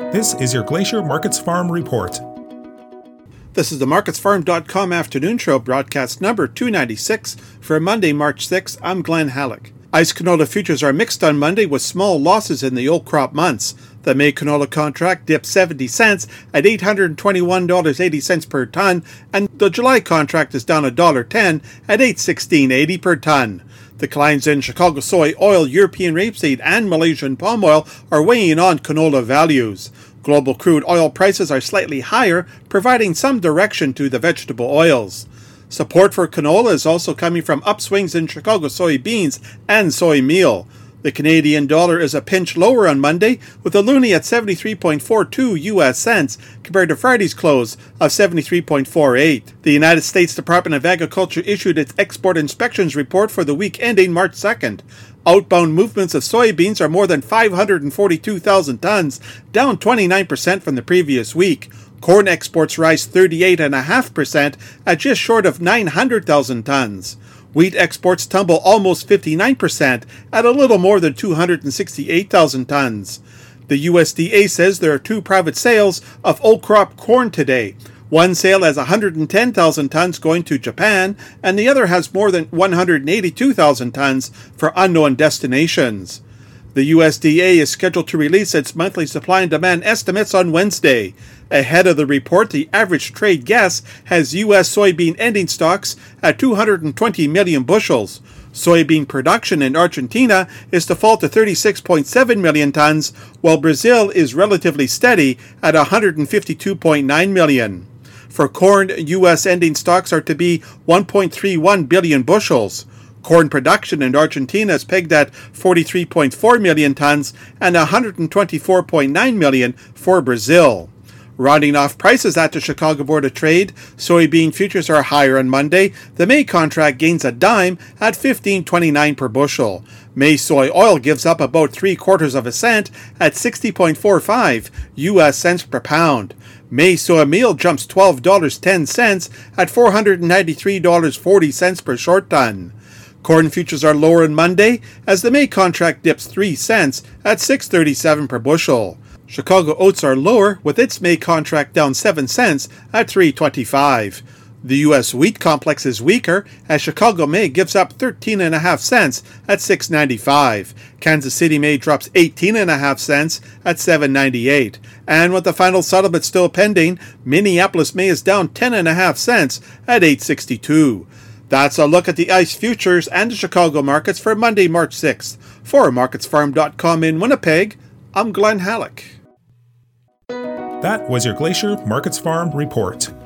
This is your Glacier Markets Farm Report. This is the MarketsFarm.com afternoon show, broadcast number 296 for Monday, March 6th. I'm Glenn Halleck. ICE canola futures are mixed on Monday with small losses in the old crop months. The May canola contract dipped 70 cents at $821.80 per ton, and the July contract is down $1.10 at $816.80 per ton. Declines in Chicago soy oil, European rapeseed, and Malaysian palm oil are weighing on canola values. Global crude oil prices are slightly higher, providing some direction to the vegetable oils. Support for canola is also coming from upswings in Chicago soybeans and soy meal. The Canadian dollar is a pinch lower on Monday, with the loonie at 73.42 U.S. cents compared to Friday's close of 73.48. The United States Department of Agriculture issued its export inspections report for the week ending March 2nd. Outbound movements of soybeans are more than 542,000 tons, down 29% from the previous week. Corn exports rise 38.5% at just short of 900,000 tons. Wheat exports tumble almost 59% at a little more than 268,000 tons. The USDA says there are two private sales of old crop corn today. One sale has 110,000 tons going to Japan, and the other has more than 182,000 tons for unknown destinations. The USDA is scheduled to release its monthly supply and demand estimates on Wednesday. Ahead of the report, the average trade guess has U.S. soybean ending stocks at 220 million bushels. Soybean production in Argentina is to fall to 36.7 million tons, while Brazil is relatively steady at 152.9 million. For corn, U.S. ending stocks are to be 1.31 billion bushels. Corn production in Argentina is pegged at 43.4 million tons and 124.9 million for Brazil. Rounding off prices at the Chicago Board of Trade, soybean futures are higher on Monday. The May contract gains a dime at $15.29 per bushel. May soy oil gives up about 3/4 of a cent at 60.45 U.S. cents per pound. May soy meal jumps $12.10 at $493.40 per short ton. Corn futures are lower on Monday as the May contract dips 3 cents at $6.37 per bushel. Chicago oats are lower, with its May contract down 7 cents at $3.25. The U.S. wheat complex is weaker as Chicago May gives up 13.5 cents at $6.95. Kansas City May drops 18.5 cents at $7.98. And with the final settlement still pending, Minneapolis May is down 10.5 cents at $8.62. That's a look at the ICE futures and the Chicago markets for Monday, March 6th. For MarketsFarm.com in Winnipeg, I'm Glenn Halleck. That was your Glacier Markets Farm Report.